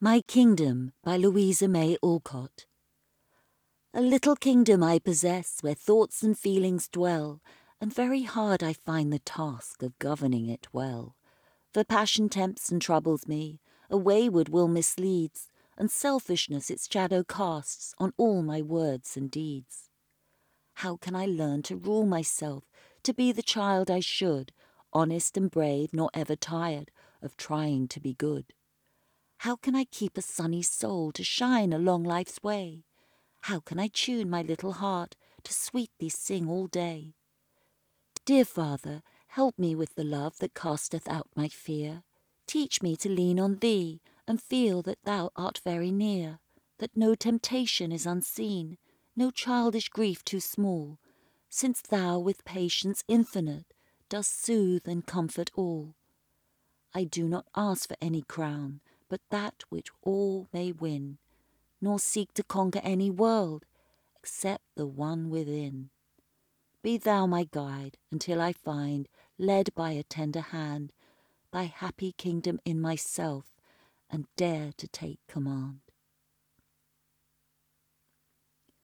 My Kingdom by Louisa May Alcott. A little kingdom I possess where thoughts and feelings dwell, and very hard I find the task of governing it well. For passion tempts and troubles me, a wayward will misleads, and selfishness its shadow casts on all my words and deeds. How can I learn to rule myself, to be the child I should, honest and brave, nor ever tired of trying to be good? How can I keep a sunny soul to shine along life's way? How can I tune my little heart to sweetly sing all day? Dear Father, help me with the love that casteth out my fear. Teach me to lean on Thee and feel that Thou art very near, that no temptation is unseen, no childish grief too small, since Thou with patience infinite dost soothe and comfort all. I do not ask for any crown, but that which all may win, nor seek to conquer any world, except the one within. Be Thou my guide, until I find, led by a tender hand, Thy happy kingdom in myself, and dare to take command.